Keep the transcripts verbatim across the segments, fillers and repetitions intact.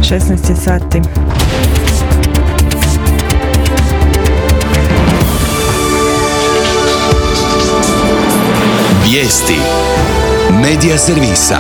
šesnaest sati. Vijesti Medija servisa.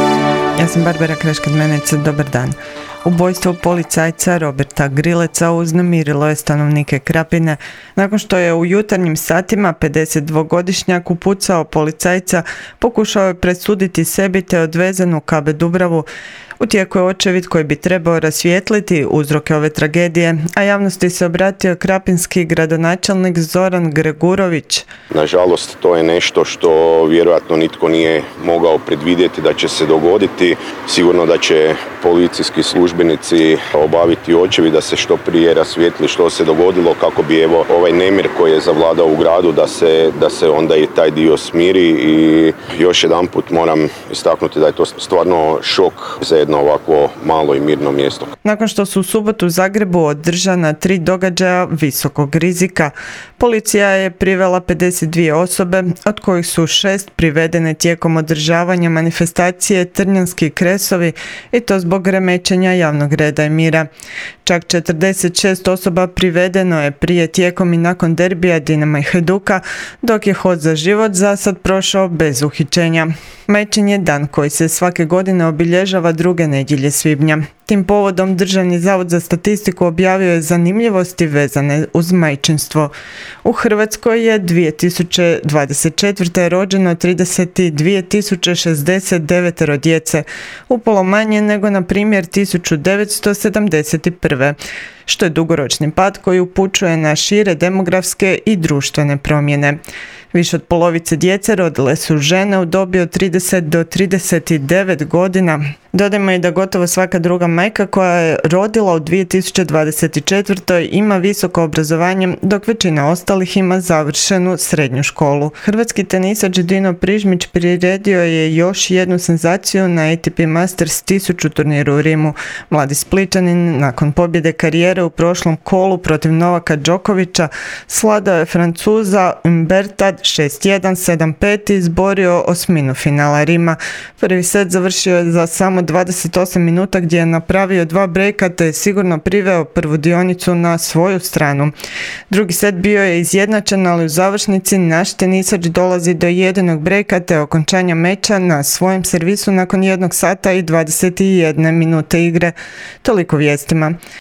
Ja sam Barbara Kreškad-Menec, dobar dan. Ubojstvo policajca Roberta Grileca uznemirilo je stanovnike Krapine nakon što je u jutarnjim satima pedesetdvogodišnjak upucao policajca, pokušao je presuditi sebi te odvezen u K B Dubravu. U tijeku je očevid koji bi trebao rasvijetliti uzroke ove tragedije, a javnosti se obratio krapinski gradonačelnik Zoran Gregurović. Nažalost, to je nešto što vjerojatno nitko nije mogao predvidjeti da će se dogoditi. Sigurno da će policijski službenici obaviti očevid da se što prije rasvijetli što se dogodilo, kako bi evo ovaj nemir koji je zavladao u gradu da se, da se onda i taj dio smiri. I još jedanput moram istaknuti da je to stvarno šok za jedno ovako malo i mirno mjesto. Nakon što su u subotu u Zagrebu održana tri događaja visokog rizika, policija je privela pedeset dvije osobe, od kojih su šest privedene tijekom održavanja manifestacije Trnjanski kresovi, i to zbog remećenja javnog reda i mira. Čak četrdeset šest osoba privedeno je prije, tijekom i nakon derbija Dinama i Hajduka, dok je Hod za život za sad prošao bez uhićenja. Majčin je dan koji se svake godine obilježava druge nedjelje svibnja. Tim povodom Državni zavod za statistiku objavio je zanimljivosti vezane uz majčinstvo. U Hrvatskoj je dvije tisuće dvadeset četvrte. rođeno trideset dvije tisuće šezdeset devet djece, upola manje nego na primjer tisuću devetsto sedamdeset prve. što je dugoročni pad koji upućuje na šire demografske i društvene promjene. Više od polovice djece rodile su žene u dobi od trideset do trideset devet godina. Dodajmo i da gotovo svaka druga majka koja je rodila u dvije tisuće dvadeset četvrtoj. ima visoko obrazovanje, dok većina ostalih ima završenu srednju školu. Hrvatski tenisač Dino Prižmić priredio je još jednu senzaciju na A T P Masters tisuću turniru u Rimu. Mladi Splićanin nakon pobjede karijere u prošlom kolu protiv Novaka Đokovića svladao je Francuza Umberta šest jedan sedam pet i izborio osminu finala Rima. Prvi set završio je za samo dvadeset osam minuta gdje je napravio dva brejka te je sigurno priveo prvu dionicu na svoju stranu. Drugi set bio je izjednačen, ali u završnici naš tenisač dolazi do jedinog brejka te okončanja meča na svojem servisu nakon jednog sata i dvadeset jedne minute igre. Toliko vijestima.